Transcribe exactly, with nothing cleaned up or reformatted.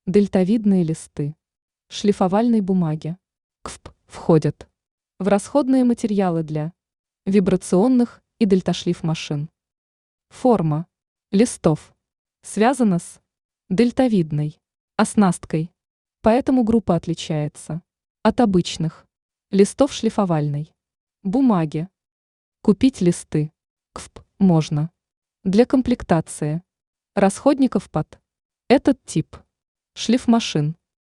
Дельтовидные листы шлифовальной бумаги (КФП) входят в расходные материалы для вибрационных и дельташлиф машин. Форма листов связана с дельтовидной оснасткой, поэтому группа отличается от обычных листов шлифовальной бумаги. Купить листы КФП можно для комплектации расходников под этот тип шлифмашин.